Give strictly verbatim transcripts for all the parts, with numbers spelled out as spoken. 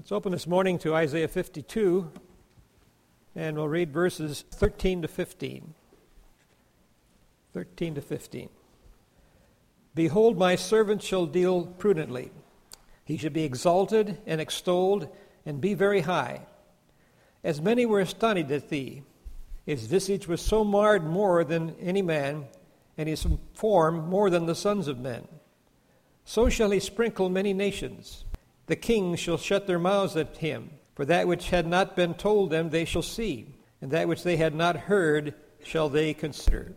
Let's open this morning to Isaiah fifty-two, and we'll read verses thirteen to fifteen. thirteen to fifteen. Behold, my servant shall deal prudently. He shall be exalted and extolled, and be very high. As many were astonished at thee, his visage was so marred more than any man, and his form more than the sons of men. So shall he sprinkle many nations. The kings shall shut their mouths at him, for that which had not been told them they shall see, and that which they had not heard shall they consider.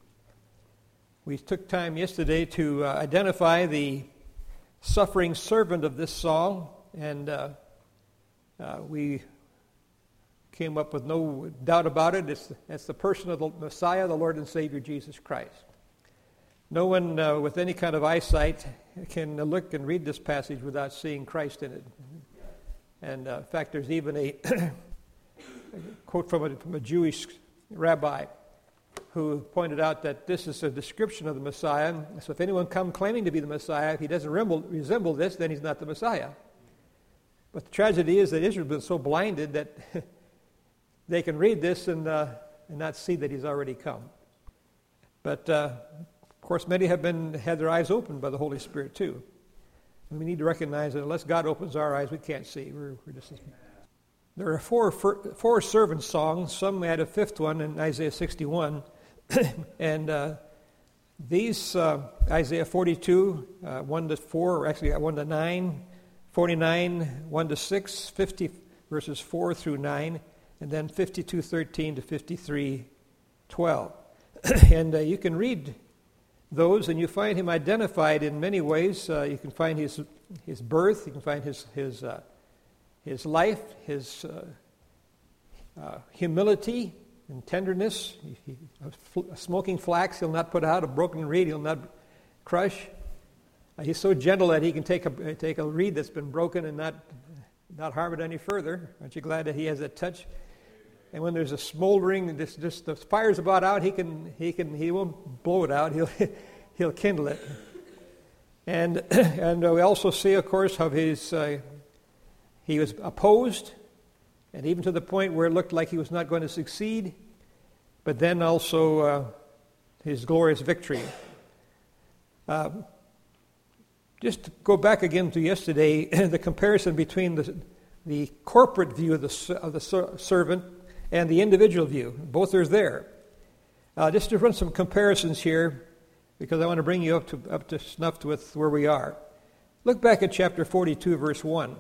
We took time yesterday to uh, identify the suffering servant of this song, and uh, uh, we came up with no doubt about it. It's, it's the person of the Messiah, the Lord and Savior, Jesus Christ. No one uh, with any kind of eyesight can look and read this passage without seeing Christ in it. And uh, in fact, there's even a quote from a, from a Jewish rabbi who pointed out that this is a description of the Messiah. So if anyone come claiming to be the Messiah, if he doesn't resemble, resemble this, then he's not the Messiah. But the tragedy is that Israel's been so blinded that they can read this and, uh, and not see that he's already come. But uh, of course, many have been had their eyes opened by the Holy Spirit too. And we need to recognize that unless God opens our eyes, we can't see. We're, we're just there are four four servant songs. Some add a fifth one in Isaiah sixty-one, and uh, these uh, Isaiah forty-two, uh, one to four, or actually one to nine, forty-nine, one to six, fifty verses four through nine, and then fifty-two thirteen to fifty-three twelve, and uh, you can read those, and you find him identified in many ways. Uh, you can find his his birth. You can find his his uh, his life, his uh, uh, humility and tenderness. He, he, a smoking flax he'll not put out. A broken reed he'll not crush. Uh, he's so gentle that he can take a take a reed that's been broken and not not harm it any further. Aren't you glad that he has that touch? And when there's a smoldering, this just the fire's about out, he can he can he won't blow it out. He'll he'll kindle it. And and we also see, of course, how his uh, he was opposed, and even to the point where it looked like he was not going to succeed. But then also uh, his glorious victory. Uh, just to go back again to yesterday, the comparison between the the corporate view of the of the servant and the individual view. Both are there. Uh, just to run some comparisons here, because I want to bring you up to up to snuff with where we are. Look back at chapter forty-two, verse one.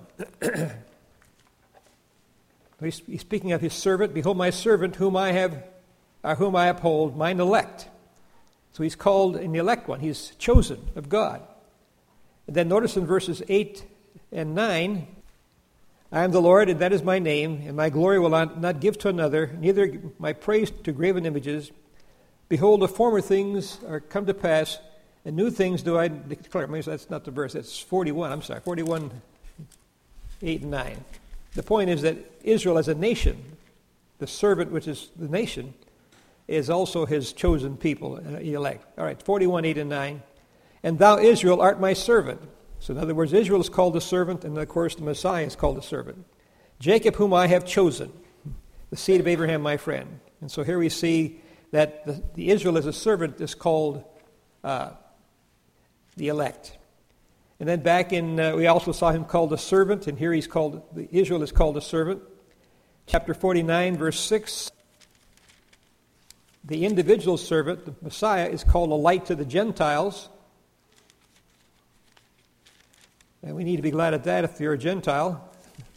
he's, he's speaking of his servant. Behold, my servant, whom I have, uh, whom I uphold, mine elect. So he's called in the elect one. He's chosen of God. And then notice in verses eight and nine. I am the Lord, and that is my name, and my glory will I not give to another, neither my praise to graven images. Behold, the former things are come to pass, and new things do I declare. That's not the verse, that's forty-one, I'm sorry, forty-one, eight and nine. The point is that Israel as a nation, the servant which is the nation, is also his chosen people, elect. All right, forty-one, eight and nine. And thou, Israel, art my servant. So in other words, Israel is called the servant, and of course the Messiah is called the servant. Jacob, whom I have chosen, the seed of Abraham, my friend. And so here we see that the, the Israel as a servant is called uh, the elect. And then back in, uh, we also saw him called the servant, and here he's called, the Israel is called a servant. Chapter forty-nine, verse six, the individual servant, the Messiah, is called a light to the Gentiles. And we need to be glad at that if you're a Gentile.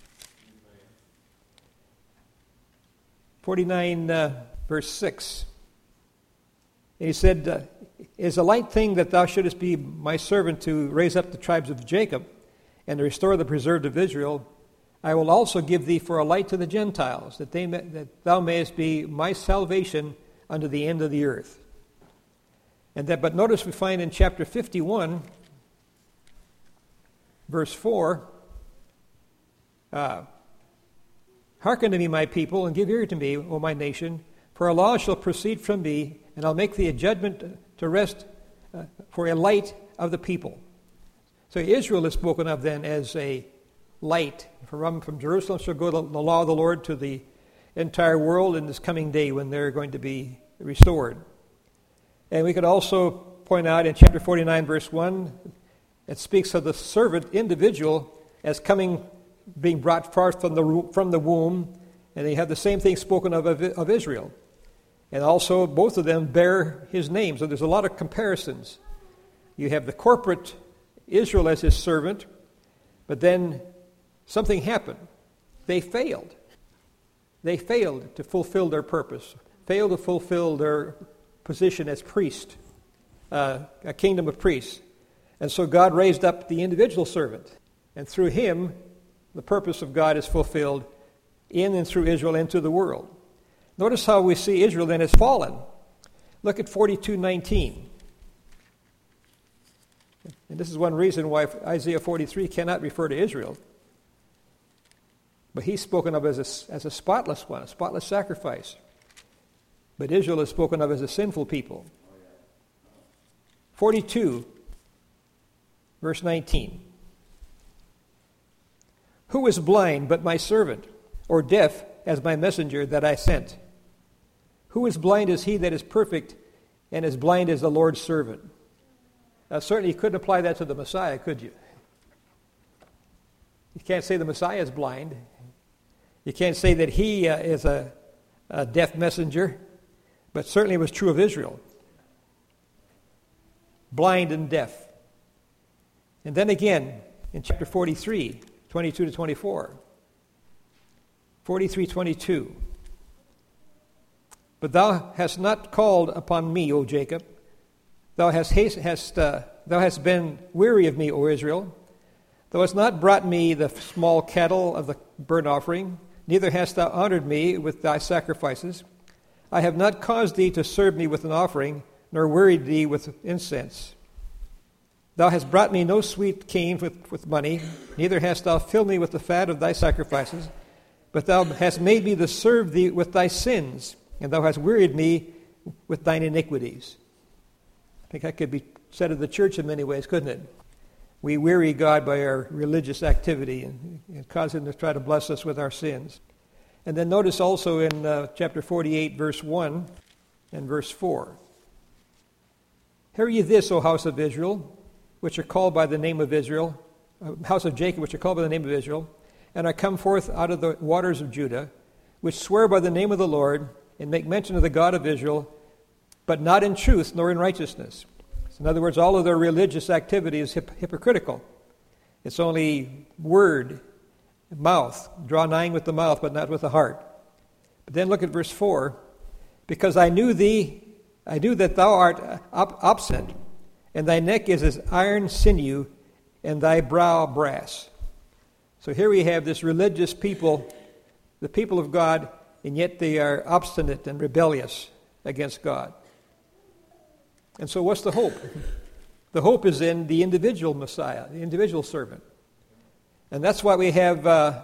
forty-nine, uh, verse six. And he said, uh, it is a light thing that thou shouldest be my servant to raise up the tribes of Jacob and to restore the preserved of Israel. I will also give thee for a light to the Gentiles, that, they may, that thou mayest be my salvation unto the end of the earth. And that, but notice we find in chapter fifty-one, verse four, uh, hearken to me, my people, and give ear to me, O my nation, for a law shall proceed from me, and I'll make thee a judgment to rest uh, for a light of the people. So Israel is spoken of then as a light. From, from Jerusalem shall go the, the law of the Lord to the entire world in this coming day when they're going to be restored. And we could also point out in chapter forty-nine, verse one, it speaks of the servant individual as coming, being brought forth from the from the womb, and they have the same thing spoken of of, of Israel. And also, both of them bear his name. So there's a lot of comparisons. You have the corporate Israel as his servant, but then something happened. They failed. They failed to fulfill their purpose, failed to fulfill their position as priest, uh, a kingdom of priests. And so God raised up the individual servant. And through him, the purpose of God is fulfilled in and through Israel into the world. Notice how we see Israel then has fallen. Look at forty-two nineteen. And this is one reason why Isaiah forty-three cannot refer to Israel. But he's spoken of as a, as a spotless one, a spotless sacrifice. But Israel is spoken of as a sinful people. forty-two, verse nineteen. Who is blind but my servant, or deaf as my messenger that I sent? Who is blind as he that is perfect, and as blind as the Lord's servant? Now, certainly you couldn't apply that to the Messiah, could you? You can't say the Messiah is blind. You can't say that he uh, is a, a deaf messenger, but certainly it was true of Israel. Blind and deaf. And then again, in chapter forty-three, twenty-two to twenty-four. forty-three twenty-two. But thou hast not called upon me, O Jacob. Thou hast, hast, uh, thou hast been weary of me, O Israel. Thou hast not brought me the small cattle of the burnt offering, neither hast thou honored me with thy sacrifices. I have not caused thee to serve me with an offering, nor wearied thee with incense. Thou hast brought me no sweet cane with, with money, neither hast thou filled me with the fat of thy sacrifices, but thou hast made me to serve thee with thy sins, and thou hast wearied me with thine iniquities. I think that could be said of the church in many ways, couldn't it? We weary God by our religious activity and, and cause him to try to bless us with our sins. And then notice also in uh, chapter forty-eight, verse one and verse four. Hear ye this, O house of Israel, which are called by the name of Israel, uh, house of Jacob, which are called by the name of Israel, and are come forth out of the waters of Judah, which swear by the name of the Lord, and make mention of the God of Israel, but not in truth nor in righteousness. So in other words, all of their religious activity is hip- hypocritical. It's only word, mouth, draw nigh with the mouth, but not with the heart. But then look at verse four. Because I knew thee, I knew that thou art ob- obstinate, and thy neck is as iron sinew, and thy brow brass. So here we have this religious people, the people of God, and yet they are obstinate and rebellious against God. And so what's the hope? The hope is in the individual Messiah, the individual servant. And that's why we have uh,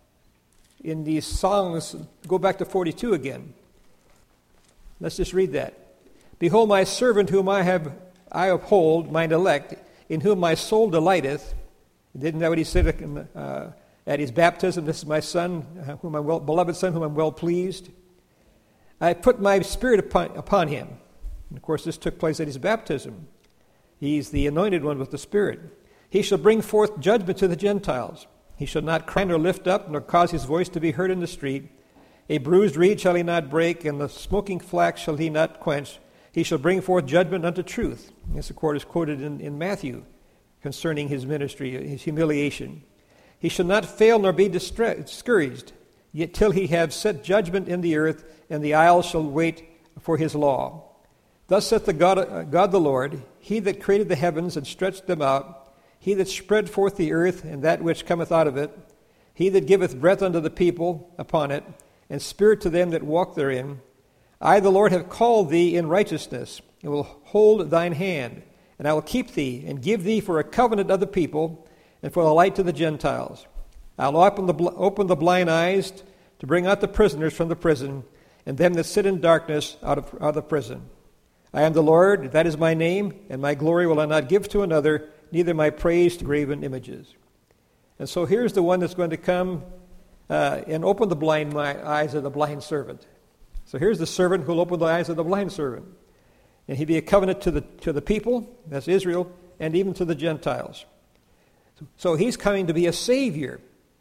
in these songs, go back to forty-two again. Let's just read that. Behold my servant whom I have I uphold, mine elect, in whom my soul delighteth. Didn't that what he said uh, at his baptism? This is my son, whom I'm well, beloved son, whom I'm well pleased. I put my spirit upon, upon him. And of course, this took place at his baptism. He's the anointed one with the Spirit. He shall bring forth judgment to the Gentiles. He shall not cry nor lift up, nor cause his voice to be heard in the street. A bruised reed shall he not break, and the smoking flax shall he not quench. He shall bring forth judgment unto truth. This, of course, is quoted in, in Matthew concerning his ministry, his humiliation. He shall not fail nor be distra- discouraged, yet till he have set judgment in the earth, and the isles shall wait for his law. Thus saith the God, uh, God the Lord, he that created the heavens and stretched them out, he that spread forth the earth and that which cometh out of it, he that giveth breath unto the people upon it, and spirit to them that walk therein. I, the Lord, have called thee in righteousness, and will hold thine hand, and I will keep thee, and give thee for a covenant of the people, and for a light to the Gentiles. I will open the, open the blind eyes to bring out the prisoners from the prison, and them that sit in darkness out of, out of the prison. I am the Lord, that is my name, and my glory will I not give to another, neither my praise to graven images. And so here's the one that's going to come uh, and open the blind eyes of the blind servant. So here's the servant who will open the eyes of the blind servant. And he'll be a covenant to the to the people, that's Israel, and even to the Gentiles. So he's coming to be a savior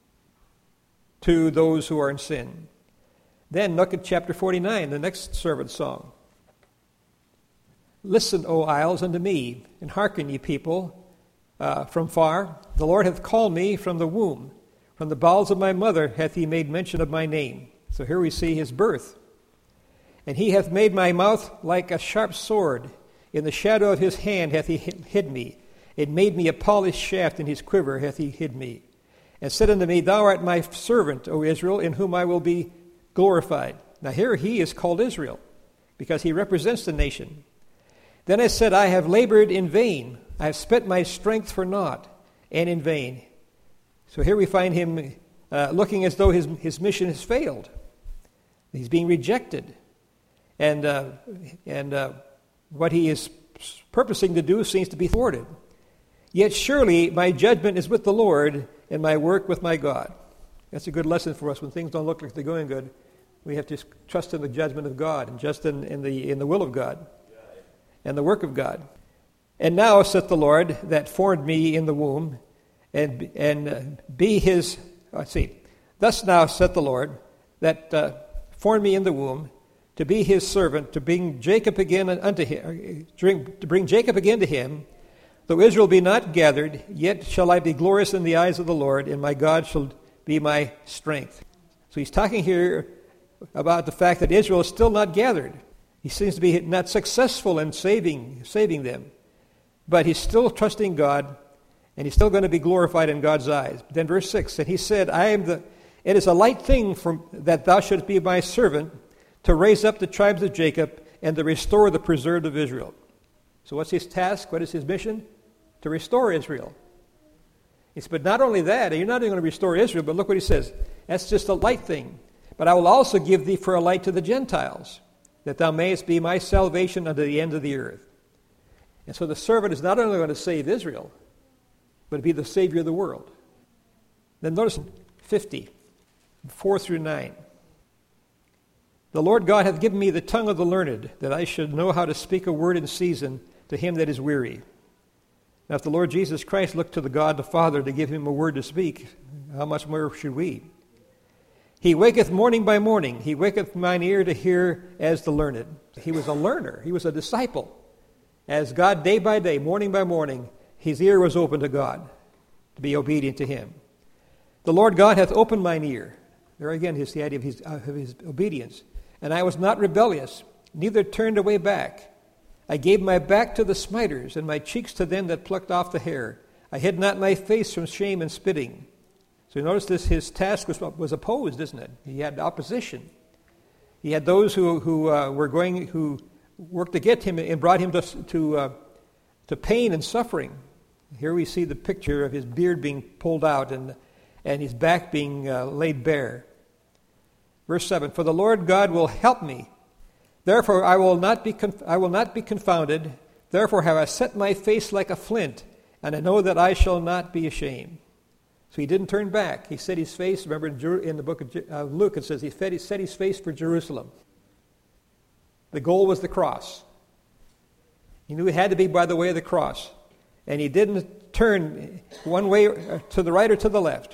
to those who are in sin. Then look at chapter forty-nine, the next servant song. Listen, O isles, unto me, and hearken, ye people, uh, from far. The Lord hath called me from the womb. From the bowels of my mother hath he made mention of my name. So here we see his birth. And he hath made my mouth like a sharp sword. In the shadow of his hand hath he hid me. It made me a polished shaft, in his quiver hath he hid me. And said unto me, Thou art my servant, O Israel, in whom I will be glorified. Now here he is called Israel, because he represents the nation. Then I said, I have labored in vain. I have spent my strength for naught, and in vain. So here we find him uh, looking as though his, his mission has failed. He's being rejected. And, uh, and uh, what he is purposing to do seems to be thwarted. Yet surely my judgment is with the Lord, and my work with my God. That's a good lesson for us. When things don't look like they're going good, we have to trust in the judgment of God and just in, in, the, in the will of God and the work of God. And now, saith the Lord, that formed me in the womb, and, and uh, be his, let's see, thus now saith the Lord, that uh, formed me in the womb, to be his servant, to bring Jacob again unto him, to bring Jacob again to him. Though Israel be not gathered, yet shall I be glorious in the eyes of the Lord, and my God shall be my strength. So he's talking here about the fact that Israel is still not gathered. He seems to be not successful in saving, saving them. But he's still trusting God, and he's still going to be glorified in God's eyes. Then verse six, and he said, I am the, it is a light thing from, that thou shouldst be my servant, to raise up the tribes of Jacob, and to restore the preserved of Israel. So what's his task? What is his mission? To restore Israel. He said, but not only that, you're not only going to restore Israel, but look what he says. That's just a light thing. But I will also give thee for a light to the Gentiles, that thou mayest be my salvation unto the end of the earth. And so the servant is not only going to save Israel, but be the Savior of the world. Then notice fifty, four through nine. The Lord God hath given me the tongue of the learned, that I should know how to speak a word in season to him that is weary. Now if the Lord Jesus Christ looked to the God the Father to give him a word to speak, how much more should we? He waketh morning by morning. He waketh mine ear to hear as the learned. He was a learner. He was a disciple. As God, day by day, morning by morning, his ear was open to God, to be obedient to him. The Lord God hath opened mine ear. There again is the idea of his, of his obedience. And I was not rebellious, neither turned away back. I gave my back to the smiters, and my cheeks to them that plucked off the hair. I hid not my face from shame and spitting. So you notice this, his task was, was opposed, isn't it? He had opposition. He had those who, who uh, were going, who worked against him and brought him to, to, uh, to pain and suffering. Here we see the picture of his beard being pulled out and, and his back being uh, laid bare. Verse seven, for the Lord God will help me. Therefore I will not be conf- I will not be confounded. Therefore have I set my face like a flint, and I know that I shall not be ashamed. So he didn't turn back. He set his face. Remember in, Jer- in the book of Je- uh, Luke it says he, fed, he set his face for Jerusalem. The goal was the cross. He knew it had to be by the way of the cross. And he didn't turn one way to the right or to the left.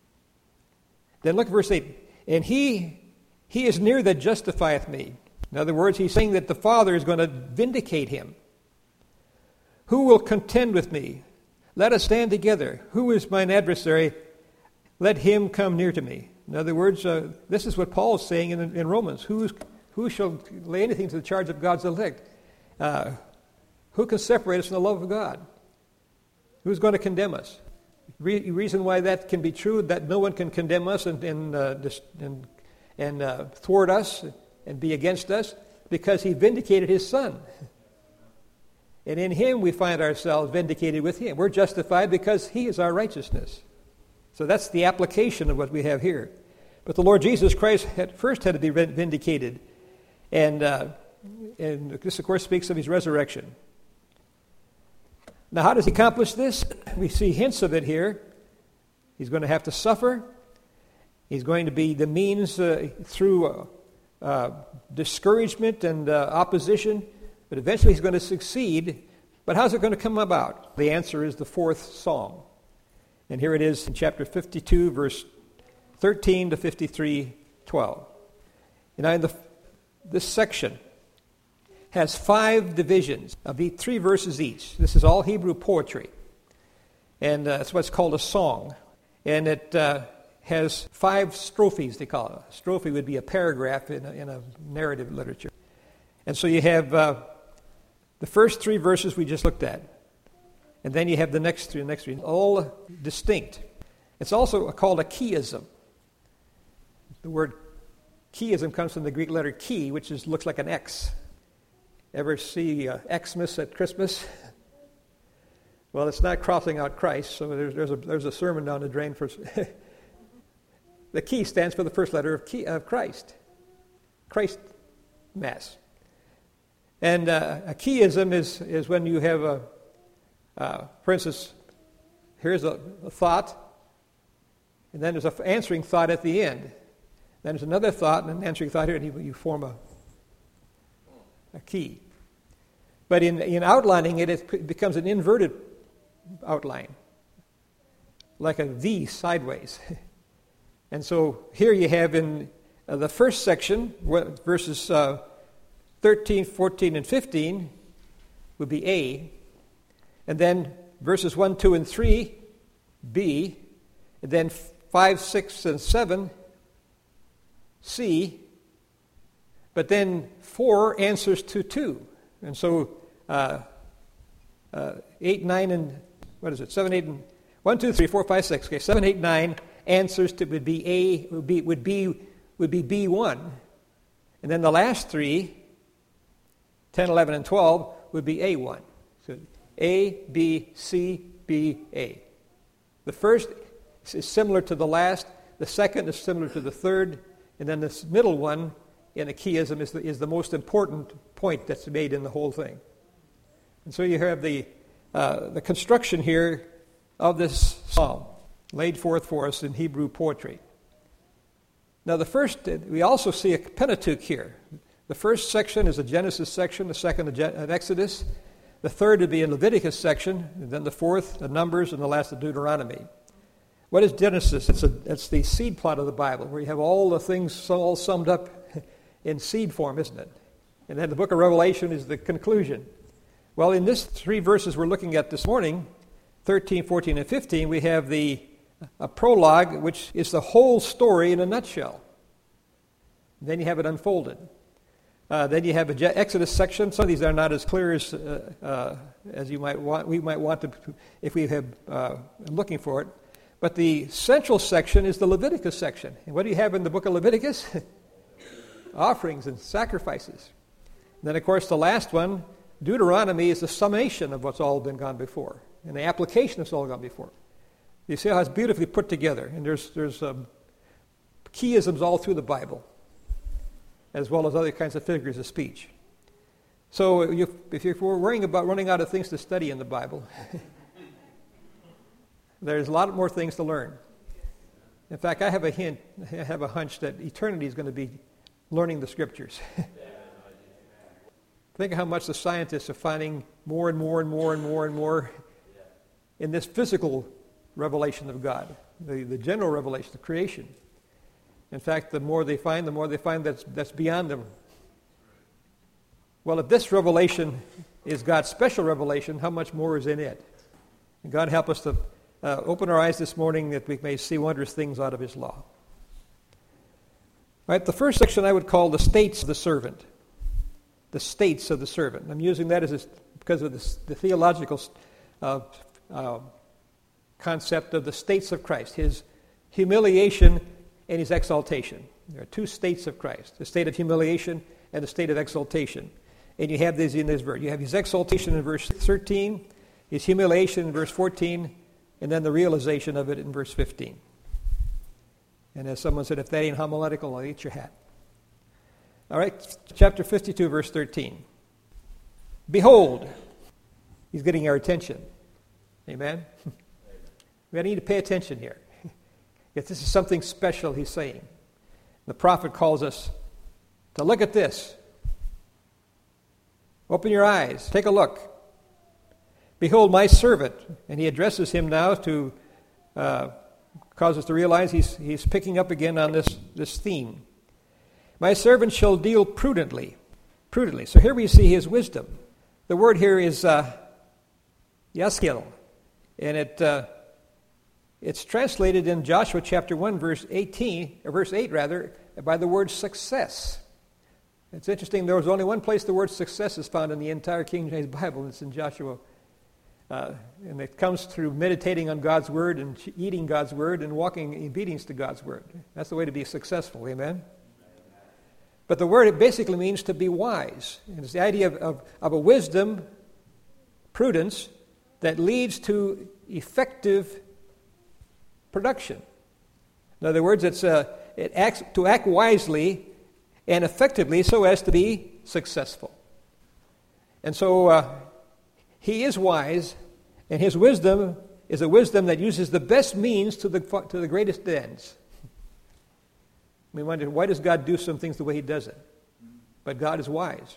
Then look at verse eight. And he, he is near that justifieth me. In other words, he's saying that the Father is going to vindicate him. Who will contend with me? Let us stand together. Who is mine adversary? Let him come near to me. In other words, uh, this is what Paul is saying in, in Romans. Who's, who shall lay anything to the charge of God's elect? Uh, who can separate us from the love of God? Who's going to condemn us? Re- reason why that can be true, that no one can condemn us and, and, uh, and, and uh, thwart us and be against us, because he vindicated his Son. And in him we find ourselves vindicated with him. We're justified because he is our righteousness. So that's the application of what we have here. But the Lord Jesus Christ had, first had to be vindicated. And, uh, and this, of course, speaks of his resurrection. Now, how does he accomplish this? We see hints of it here. He's going to have to suffer. He's going to be the means uh, through uh, uh, discouragement and uh, opposition, but eventually he's going to succeed. But how's it going to come about? The answer is the fourth psalm. And here it is in chapter fifty-two, verse thirteen to fifty-three, twelve. And now in the, this section has five divisions of each, three verses each. This is all Hebrew poetry. And uh, it's what's called a song. And it uh, has five strophes, they call it. A strophe would be a paragraph in a, in a narrative literature. And so you have uh, the first three verses we just looked at. And then you have the next three, the next three, all distinct. It's also called a chiasm. The word chiasm comes from the Greek letter chi, which is, looks like an X. Ever see uh, Xmas at Christmas? Well, it's not crossing out Christ, so there's, there's, a, there's a sermon down the drain for... The chi stands for the first letter of, chi, of Christ. Christ Mass. And uh, a chiasm is, is when you have a, uh, for instance, here's a, a thought, and then there's an answering thought at the end. Then there's another thought and an answering thought here, and you, you form a, a key. But in, in outlining it, it becomes an inverted outline, like a V sideways. And so here you have in uh, the first section, verses uh, thirteen, fourteen, and fifteen would be A. And then verses one, two, and three, B. And then five, six, and seven, C. But then four answers to two. And so uh, uh, eight, nine, and what is it? Seven, eight, and one, two, three, four, five, six. Okay, seven, eight, nine answers to would be A would be would be would be B one. And then the last three, ten, eleven, and twelve, would be A one. So A, B, C, B, A. The first is similar to the last. The second is similar to the third. And then this middle one in a chiasm is the, is the most important point that's made in the whole thing. And so you have the uh, the construction here of this psalm laid forth for us in Hebrew poetry. Now the first, we also see a Pentateuch here. The first section is a Genesis section, the second an Exodus, the third would be a Leviticus section, and then the fourth, a Numbers, and the last, a Deuteronomy. What is Genesis? It's, a, it's the seed plot of the Bible, where you have all the things all summed up in seed form, isn't it? And then the book of Revelation is the conclusion. Well, in this three verses we're looking at this morning, thirteen, fourteen, and fifteen, we have the a prologue, which is the whole story in a nutshell. Then you have it unfolded. Uh, then you have an Exodus section. Some of these are not as clear as uh, uh, as you might want. We might want to, if we have uh, looking for it. But the central section is the Leviticus section. And what do you have in the book of Leviticus? Offerings and sacrifices. And then, of course, the last one, Deuteronomy, is the summation of what's all been gone before, and the application of what's all gone before. You see how it's beautifully put together, and there's there's um, chiasms all through the Bible, as well as other kinds of figures of speech. So you, if you're worrying about running out of things to study in the Bible, there's a lot more things to learn. In fact, I have a hint, I have a hunch that eternity is going to be learning the Scriptures. Think of how much the scientists are finding more and more and more and more and more in this physical revelation of God, the, the general revelation of creation. In fact, the more they find, the more they find that's, that's beyond them. Well, if this revelation is God's special revelation, how much more is in it? And God help us to uh, open our eyes this morning that we may see wondrous things out of His law. All right, the first section I would call the states of the servant. The states of the servant. I'm using that as a, because of this, the theological uh, uh, concept of the states of Christ, His humiliation and His exaltation. There are two states of Christ, the state of humiliation and the state of exaltation. And you have these in this verse. You have His exaltation in verse thirteen, His humiliation in verse fourteen, and then the realization of it in verse fifteen. And as someone said, if that ain't homiletical, I'll eat your hat. All right, chapter fifty-two, verse thirteen. Behold, He's getting our attention. Amen? We need to pay attention here. If this is something special, he's saying. The prophet calls us to look at this. Open your eyes. Take a look. Behold, my servant. And he addresses him now to uh, cause us to realize he's, he's picking up again on this, this theme. My servant shall deal prudently. Prudently. So here we see his wisdom. The word here is uh, yaskil. And it uh, it's translated in Joshua chapter one, verse eighteen, or verse eight rather, by the word success. It's interesting, there was only one place the word success is found in the entire King James Bible, and it's in Joshua. Uh, and it comes through meditating on God's word and eating God's word and walking in obedience to God's word. That's the way to be successful, amen? But the word, it basically means to be wise. And it's the idea of, of, of a wisdom, prudence, that leads to effective production. In other words, it's uh, it acts to act wisely and effectively so as to be successful. And so uh, he is wise, and his wisdom is a wisdom that uses the best means to the to the greatest ends. We wonder, why does God do some things the way he does it? But God is wise.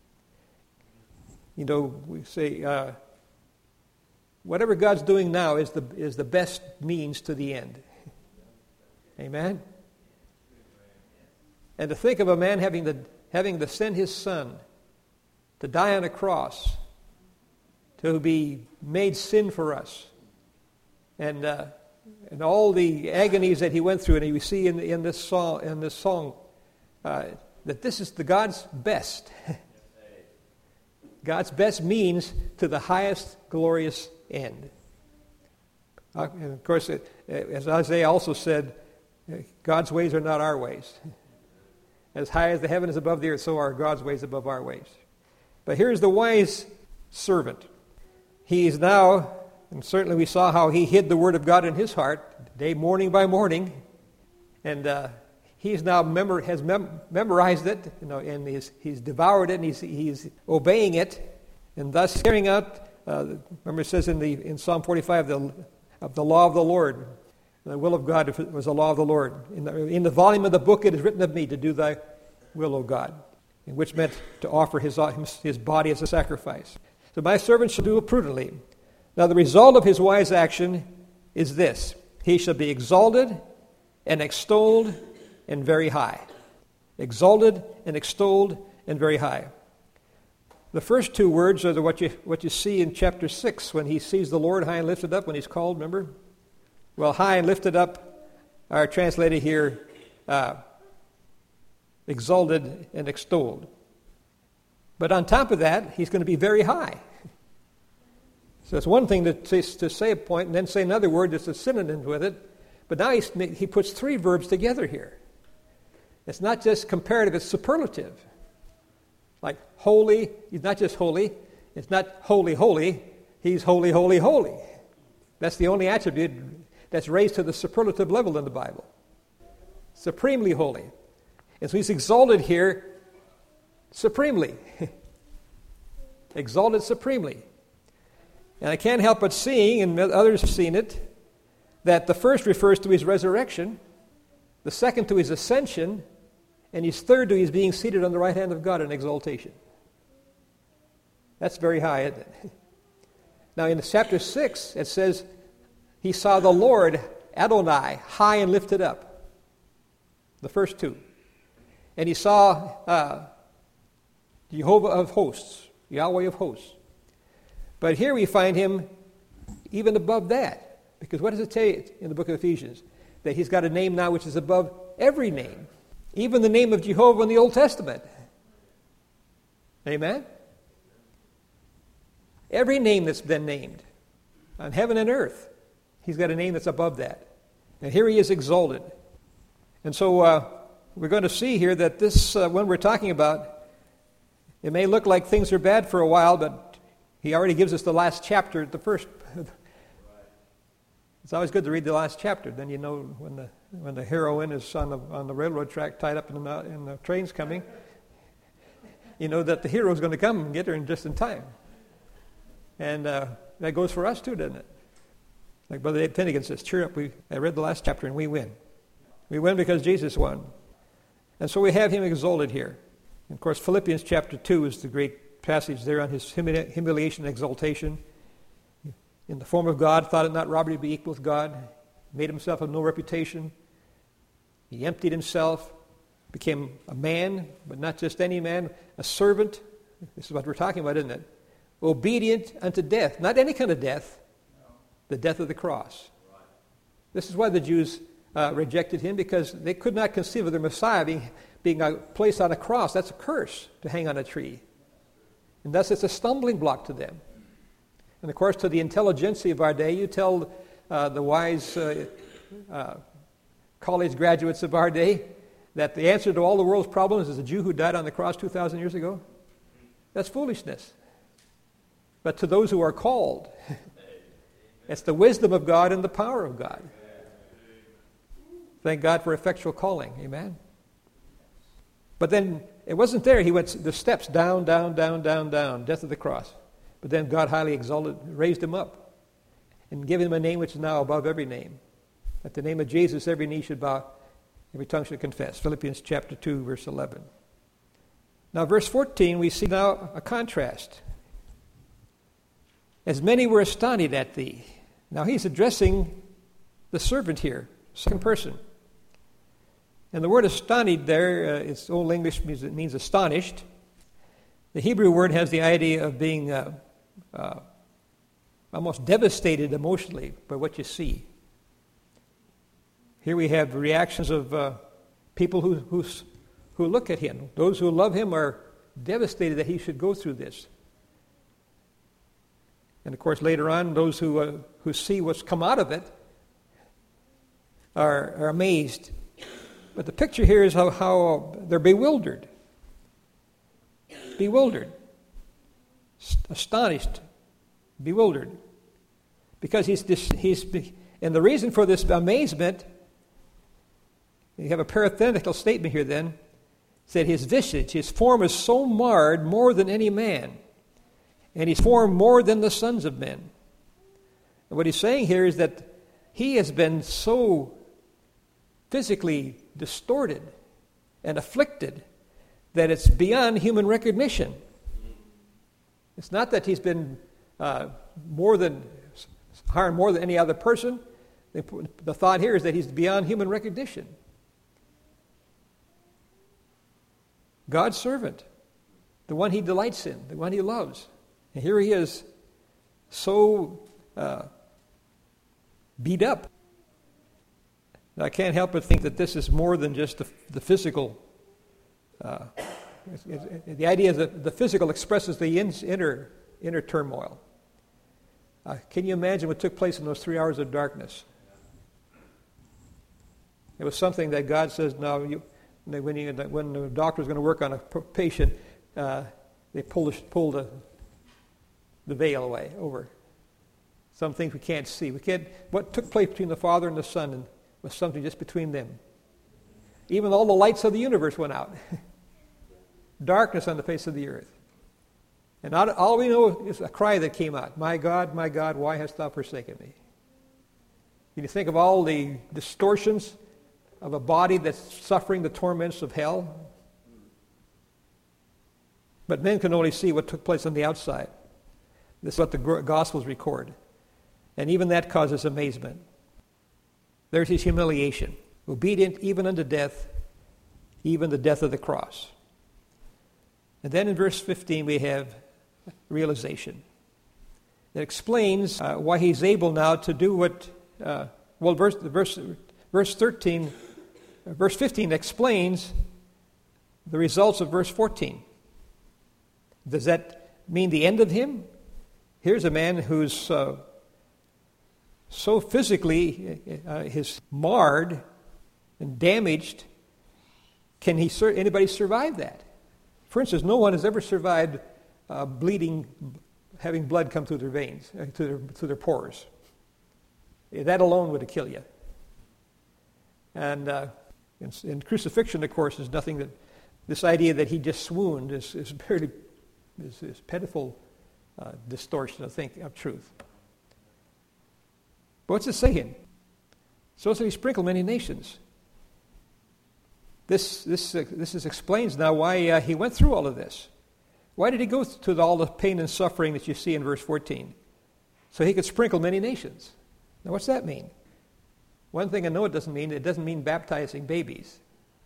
You know, we say, uh, whatever God's doing now is the is the best means to the end. Amen? And to think of a man having to, having to send his son to die on a cross, to be made sin for us, and uh, and all the agonies that he went through, and we see in in this song in this song uh, that this is the God's best. God's best means to the highest glorious end. Uh, and of course, it, as Isaiah also said, God's ways are not our ways. As high as the heaven is above the earth, so are God's ways above our ways. But here's the wise servant. He is now, and certainly we saw how he hid the word of God in his heart, day morning by morning, and uh, he's now memor- has mem- memorized it, you know, and he's, he's devoured it, and he's, he's obeying it, and thus carrying out. Uh, remember, it says in the in Psalm forty-five, the, of the law of the Lord. The will of God was the law of the Lord. In the, in the volume of the book it is written of me to do thy will, O God, which meant to offer his, his body as a sacrifice. So my servant shall do it prudently. Now the result of his wise action is this. He shall be exalted and extolled and very high. Exalted and extolled and very high. The first two words are the, what you what you see in chapter six when he sees the Lord high and lifted up when he's called, remember? Well, high and lifted up are translated here, uh, exalted and extolled. But on top of that, he's going to be very high. So it's one thing to, to, to say a point and then say another word that's a synonym with it. But now he's, he puts three verbs together here. It's not just comparative, it's superlative. Like holy, he's not just holy. It's not holy, holy. He's holy, holy, holy. That's the only attribute that's raised to the superlative level in the Bible. Supremely holy. And so he's exalted here supremely. Exalted supremely. And I can't help but seeing, and others have seen it, that the first refers to his resurrection, the second to his ascension, and his third to his being seated on the right hand of God in exaltation. That's very high, isn't it? Now in chapter six, it says, he saw the Lord, Adonai, high and lifted up. The first two. And he saw uh, Jehovah of hosts, Yahweh of hosts. But here we find him even above that. Because what does it say in the book of Ephesians? That he's got a name now which is above every name. Even the name of Jehovah in the Old Testament. Amen? Every name that's been named on heaven and earth. He's got a name that's above that. And here he is exalted. And so uh, we're going to see here that this, uh, when we're talking about, it may look like things are bad for a while, but he already gives us the last chapter, the first. It's always good to read the last chapter. Then you know when the when the heroine is on the on the railroad track tied up in the, and the train's coming, you know that the hero's going to come and get her in just in time. And uh, that goes for us too, doesn't it? Like Brother Dave Finnegan says, cheer up. We, I read the last chapter and we win. We win because Jesus won. And so we have him exalted here. And of course, Philippians chapter two is the great passage there on his humili- humiliation and exaltation. In the form of God, thought it not robbery to be equal with God, made himself of no reputation. He emptied himself, became a man, but not just any man, a servant. This is what we're talking about, isn't it? Obedient unto death. Not any kind of death, the death of the cross. This is why the Jews uh, rejected him, because they could not conceive of their Messiah being, being uh, placed on a cross. That's a curse, to hang on a tree. And thus it's a stumbling block to them. And of course, to the intelligentsia of our day, you tell uh, the wise uh, uh, college graduates of our day that the answer to all the world's problems is a Jew who died on the cross two thousand years ago. That's foolishness. But to those who are called, it's the wisdom of God and the power of God. Thank God for effectual calling. Amen. But then it wasn't there. He went the steps down, down, down, down, down, death of the cross. But then God highly exalted, raised him up, and gave him a name which is now above every name. At the name of Jesus, every knee should bow, every tongue should confess. Philippians chapter two, verse eleven. Now, verse fourteen, we see now a contrast. As many were astonished at thee. Now, he's addressing the servant here, second person. And the word astonished there, uh, it's Old English, means, it means astonished. The Hebrew word has the idea of being uh, uh, almost devastated emotionally by what you see. Here we have reactions of uh, people who, who, who look at him. Those who love him are devastated that he should go through this. And of course, later on, those who uh, who see what's come out of it are, are amazed. But the picture here is how, how they're bewildered. Bewildered. Astonished. Bewildered. Because he's, he's, and the reason for this amazement, you have a parenthetical statement here then, said his visage, his form is so marred more than any man, and he's formed more than the sons of men. And what he's saying here is that he has been so physically distorted and afflicted that it's beyond human recognition. It's not that he's been uh, more than harmed more than any other person. The, the thought here is that he's beyond human recognition. God's servant, the one he delights in, the one he loves. And here he is, so uh, beat up. And I can't help but think that this is more than just the, the physical. Uh, it's, it's, the idea is that the physical expresses the in, inner inner turmoil. Uh, can you imagine what took place in those three hours of darkness? It was something that God says, "Now, you, when, you, when the doctor is going to work on a patient, uh, they pull the, pull the the veil away over some things we can't see. We can't. What took place between the Father and the Son and was something just between them. Even all the lights of the universe went out. Darkness on the face of the earth. And all we know is a cry that came out, "My God, my God, why hast thou forsaken me?" Can you think of all the distortions of a body that's suffering the torments of hell? But men can only see what took place on the outside. This is what the Gospels record. And even that causes amazement. There's his humiliation. Obedient even unto death, even the death of the cross. And then in verse fifteen we have realization. It explains uh, why he's able now to do what, uh, well, verse, verse, verse thirteen, uh, verse fifteen explains the results of verse fourteen. Does that mean the end of him? Here's a man who's uh, so physically uh, his marred and damaged. Can he? Sur- anybody survive that? For instance, no one has ever survived uh, bleeding, having blood come through their veins, uh, through, their, through their pores. That alone would kill you. And uh, in, in crucifixion, of course, is nothing that. This idea that he just swooned is, is very is, is pitiful uh, distortion, I think, of truth. But what's it saying? So that he sprinkled many nations. This this uh, this is explains now why uh, he went through all of this. Why did he go through all the pain and suffering that you see in verse fourteen? So he could sprinkle many nations. Now what's that mean? One thing I know it doesn't mean, it doesn't mean baptizing babies.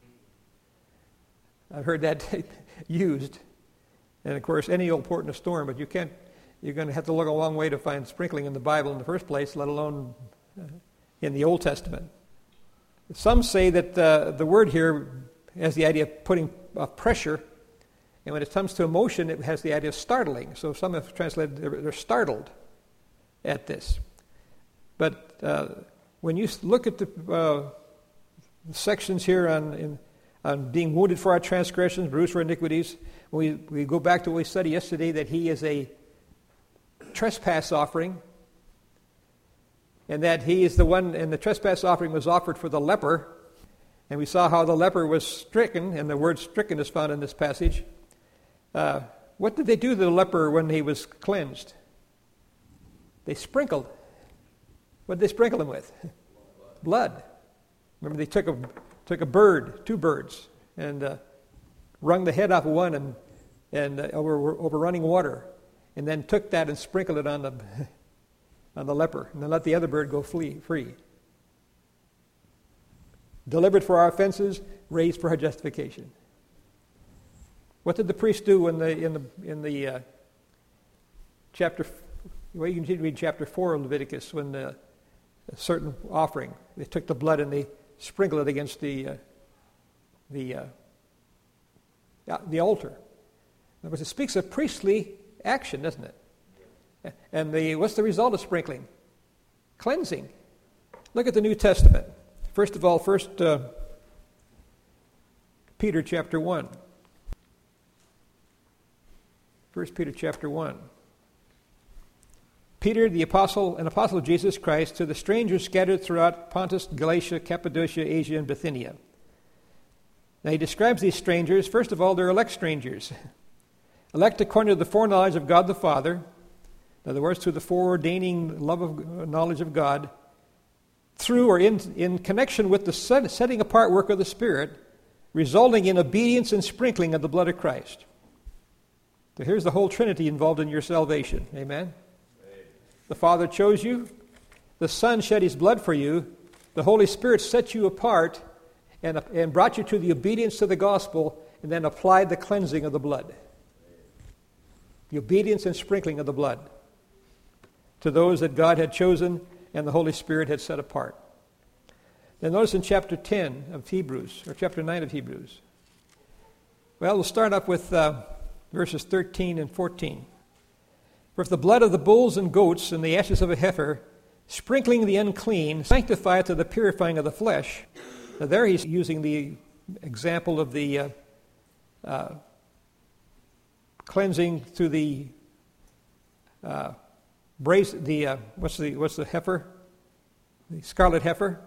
I've heard that used. And of course, any old port in a storm, but you can't, you're going to have to look a long way to find sprinkling in the Bible in the first place, let alone in the Old Testament. Some say that uh, the word here has the idea of putting uh, pressure, and when it comes to emotion, it has the idea of startling. So some have translated, they're, they're startled at this. But uh, when you look at the uh, sections here on, in, on being wounded for our transgressions, bruised for iniquities, we, we go back to what we studied yesterday, that he is a trespass offering, and that he is the one, and the trespass offering was offered for the leper, and we saw how the leper was stricken, and the word stricken is found in this passage. Uh, what did they do to the leper when he was cleansed? They sprinkled. What did they sprinkle him with? Blood. Remember, they took a took a bird, two birds, and uh, wrung the head off of one and and uh, over over running water, and then took that and sprinkled it on the on the leper, and then let the other bird go flee free. Delivered for our offenses, raised for our justification. What did the priest do in the in the in the uh, chapter? Well, you can read chapter four of Leviticus when the, a certain offering, they took the blood and they sprinkled it against the uh, the uh, the altar. In other words, it speaks of priestly action, doesn't it? And the what's the result of sprinkling? Cleansing. Look at the New Testament. First of all, First uh, Peter chapter one. First Peter chapter one. Peter, the apostle, an apostle of Jesus Christ, to the strangers scattered throughout Pontus, Galatia, Cappadocia, Asia, and Bithynia. Now he describes these strangers. First of all, they're elect strangers. Elect according to the foreknowledge of God the Father. In other words, through the foreordaining love of knowledge of God, through or in, in connection with the set, setting apart work of the Spirit, resulting in obedience and sprinkling of the blood of Christ. So here's the whole Trinity involved in your salvation. Amen? The Father chose you. The Son shed His blood for you. The Holy Spirit set you apart and, and brought you to the obedience to the gospel and then applied the cleansing of the blood. The obedience and sprinkling of the blood to those that God had chosen and the Holy Spirit had set apart. Then notice in chapter ten of Hebrews, or chapter nine of Hebrews. Well, we'll start up with uh, verses thirteen and fourteen. For if the blood of the bulls and goats and the ashes of a heifer, sprinkling the unclean, sanctify to the purifying of the flesh. Now there he's using the example of the uh, uh, cleansing through the uh, brace, the uh, what's the what's the heifer, the scarlet heifer,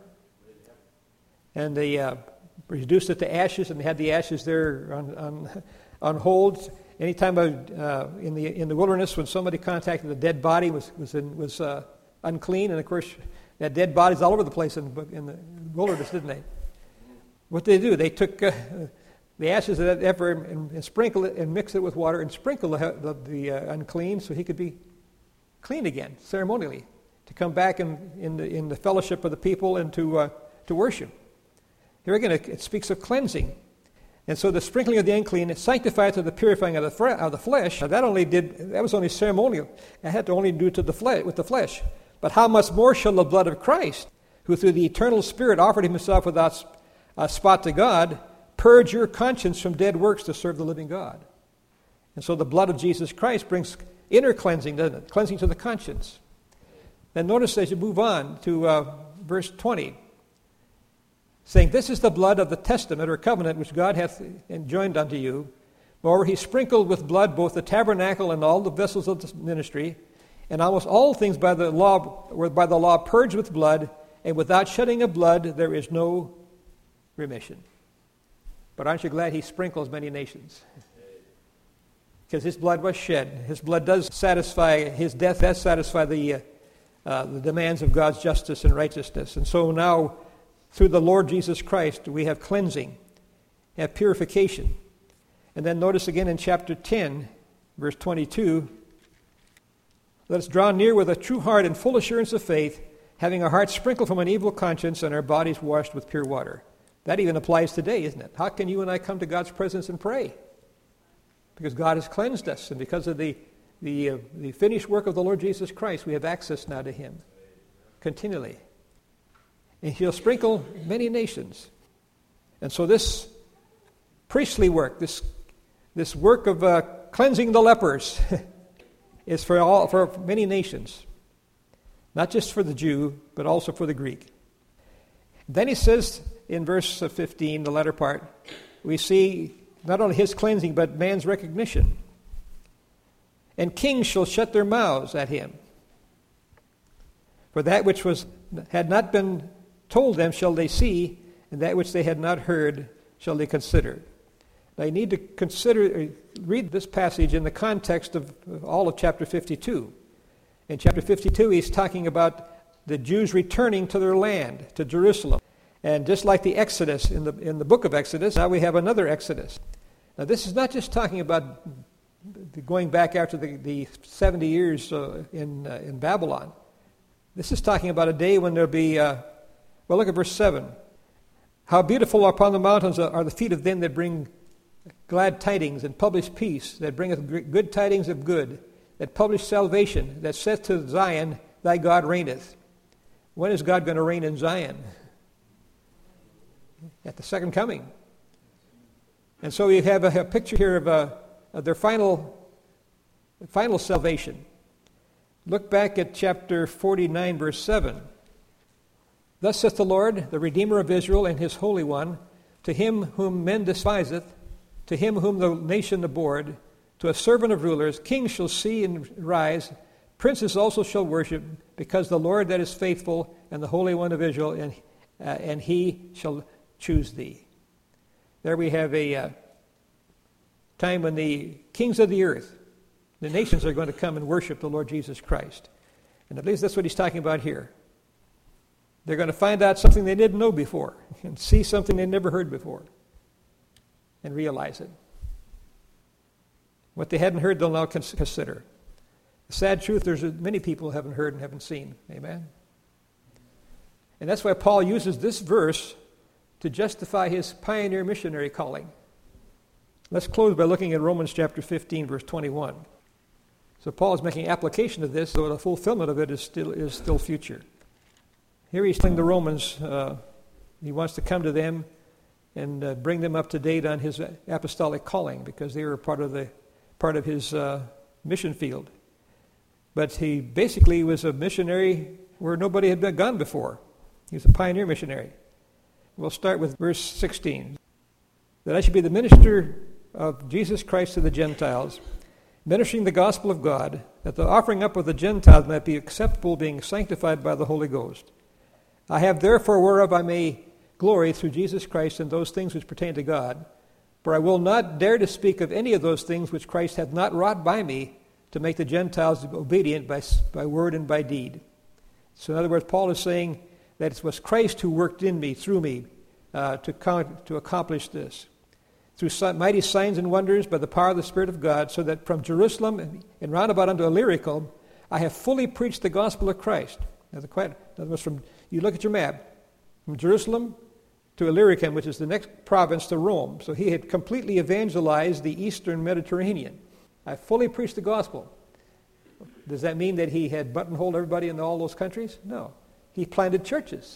and they uh, reduced it to ashes, and they had the ashes there on on, on hold. Anytime uh, in the in the wilderness when somebody contacted a dead body was was in, was uh, unclean, and of course they had dead bodies all over the place in, in the wilderness, didn't they? What did they do? They took uh, the ashes of that heifer and, and sprinkled it and mixed it with water and sprinkled the the, the uh, unclean so he could be clean again ceremonially to come back in in the, in the fellowship of the people and to uh, to worship. Here again, it, it speaks of cleansing. And so the sprinkling of the unclean is sanctified to the purifying of the, fre- of the flesh. Now that only did that was only ceremonial. It had to only do to the flesh with the flesh. But how much more shall the blood of Christ, who through the eternal Spirit offered himself without a spot to God, purge your conscience from dead works to serve the living God? And so the blood of Jesus Christ brings inner cleansing, doesn't it? Cleansing to the conscience. Then notice as you move on to uh, verse twenty. Saying, this is the blood of the testament or covenant which God hath enjoined unto you. Moreover, he sprinkled with blood both the tabernacle and all the vessels of the ministry, and almost all things by the law were by the law purged with blood, and without shedding of blood there is no remission. But aren't you glad he sprinkles many nations? Because his blood was shed. His blood does satisfy, his death does satisfy the uh, uh, the demands of God's justice and righteousness. And so now, through the Lord Jesus Christ, we have cleansing, have purification. And then notice again in chapter ten, verse twenty-two, let us draw near with a true heart and full assurance of faith, having our hearts sprinkled from an evil conscience and our bodies washed with pure water. That even applies today, isn't it? How can you and I come to God's presence and pray? Because God has cleansed us, and because of the, the, uh, the finished work of the Lord Jesus Christ, we have access now to Him continually. And He'll sprinkle many nations. And so this priestly work, this, this work of uh, cleansing the lepers, is for all for many nations. Not just for the Jew, but also for the Greek. Then he says in verse fifteen, the latter part, we see not only his cleansing, but man's recognition. And kings shall shut their mouths at him. For that which was had not been told them shall they see, and that which they had not heard shall they consider. Now you need to consider, read this passage in the context of all of chapter fifty-two. In chapter fifty-two, he's talking about the Jews returning to their land, to Jerusalem. And just like the Exodus in the in the book of Exodus, now we have another Exodus. Now this is not just talking about going back after the, the seventy years uh, in uh, in Babylon. This is talking about a day when there'll be, uh, well, look at verse seven. How beautiful upon the mountains are the feet of them that bring glad tidings and publish peace, that bringeth good tidings of good, that publish salvation, that saith to Zion, thy God reigneth. When is God going to reign in Zion? At the second coming. And so you have a, a picture here of, a, of their final, final salvation. Look back at chapter forty-nine, verse seven. Thus saith the Lord, the Redeemer of Israel and his Holy One, to him whom men despiseth, to him whom the nation abhorred, to a servant of rulers, kings shall see and rise, princes also shall worship, because the Lord that is faithful and the Holy One of Israel, and, uh, and he shall choose thee. There we have a uh, time when the kings of the earth, the nations, are going to come and worship the Lord Jesus Christ. And at least that's what he's talking about here. They're going to find out something they didn't know before and see something they never heard before and realize it. What they hadn't heard, they'll now consider. The sad truth, there's many people who haven't heard and haven't seen. Amen? And that's why Paul uses this verse to justify his pioneer missionary calling. Let's close by looking at Romans chapter fifteen, verse twenty-one. So Paul is making application of this, though the fulfillment of it is still is still future. Here he's telling the Romans, uh, he wants to come to them and uh, bring them up to date on his apostolic calling, because they were part of the part of his uh, mission field. But he basically was a missionary where nobody had been gone before. He was a pioneer missionary. We'll start with verse sixteen. That I should be the minister of Jesus Christ to the Gentiles, ministering the gospel of God, that the offering up of the Gentiles might be acceptable, being sanctified by the Holy Ghost. I have therefore whereof I may glory through Jesus Christ in those things which pertain to God, for I will not dare to speak of any of those things which Christ hath not wrought by me, to make the Gentiles obedient by, by word and by deed. So in other words, Paul is saying that it was Christ who worked in me, through me, uh, to, to accomplish this. Through mighty signs and wonders by the power of the Spirit of God, so that from Jerusalem and, and round about unto Illyricum, I have fully preached the gospel of Christ. Now, the, in other words, from, you look at your map, from Jerusalem to Illyricum, which is the next province to Rome. So he had completely evangelized the eastern Mediterranean. I fully preached the gospel. Does that mean that he had buttonholed everybody in all those countries? No. He planted churches,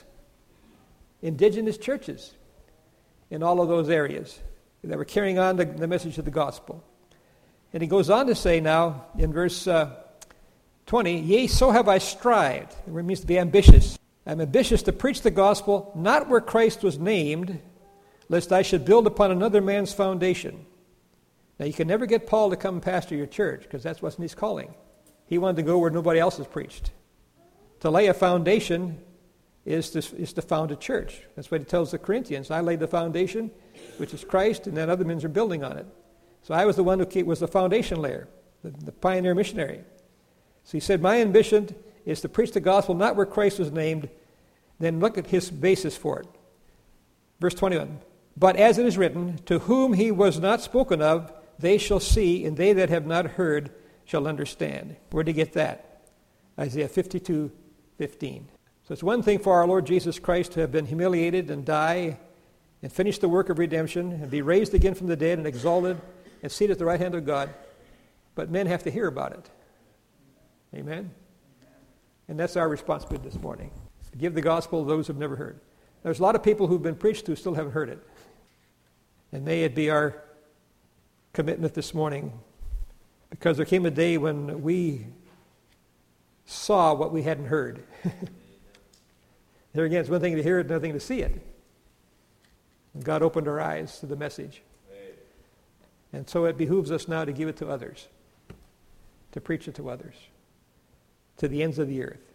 indigenous churches, in all of those areas that were carrying on the, the message of the gospel. And he goes on to say now in verse uh, twenty, yea, so have I strived. It means to be ambitious. I'm ambitious to preach the gospel, not where Christ was named, lest I should build upon another man's foundation. Now, you can never get Paul to come and pastor your church, because that's what's in his calling. He wanted to go where nobody else has preached. To lay a foundation is to, is to found a church. That's what he tells the Corinthians. I laid the foundation, which is Christ, and then other men are building on it. So I was the one who was the foundation layer, the, the pioneer missionary. So he said, my ambition is to preach the gospel not where Christ was named, then look at his basis for it. Verse twenty-one, but as it is written, to whom he was not spoken of, they shall see, and they that have not heard shall understand. Where did he get that? Isaiah fifty-two fifteen. So it's one thing for our Lord Jesus Christ to have been humiliated and die and finish the work of redemption and be raised again from the dead and exalted and seated at the right hand of God. But men have to hear about it. Amen? And that's our responsibility this morning. To give the gospel to those who have never heard. There's a lot of people who've been preached to who still haven't heard it. And may it be our commitment this morning, because there came a day when we saw what we hadn't heard. There again, it's one thing to hear it, another thing to see it. And God opened our eyes to the message. And so it behooves us now to give it to others, to preach it to others, to the ends of the earth.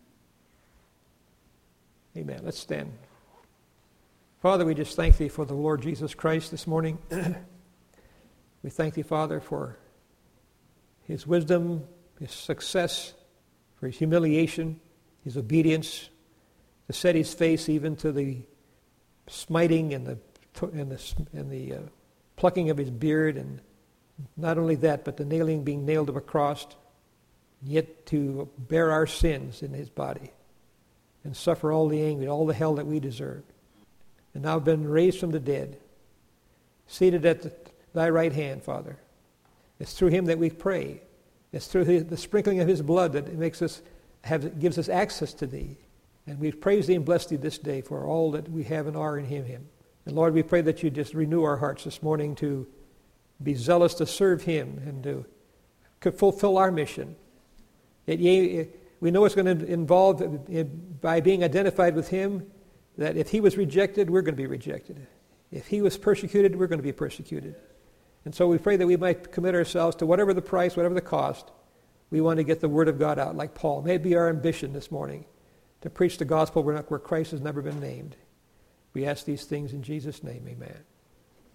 Amen. Let's stand. Father, we just thank thee for the Lord Jesus Christ this morning. We thank thee, Father, for his wisdom, his success, for his humiliation, his obedience, to set his face even to the smiting and the and the, and the uh, plucking of his beard, and not only that, but the nailing, being nailed to a cross, yet to bear our sins in his body and suffer all the anguish, all the hell that we deserve. And now been raised from the dead, seated at the, thy right hand, Father. It's through him that we pray. It's through his, the sprinkling of his blood that it makes us have, gives us access to thee. And we praise thee and bless thee this day for all that we have and are in him. him. And Lord, we pray that you just renew our hearts this morning to be zealous to serve him and to fulfill our mission. It, ye, we know it's going to involve, by being identified with him, that if he was rejected, we're going to be rejected. If he was persecuted, we're going to be persecuted. And so we pray that we might commit ourselves to whatever the price, whatever the cost, we want to get the word of God out like Paul. May it be our ambition this morning to preach the gospel where Christ has never been named. We ask these things in Jesus' name, amen.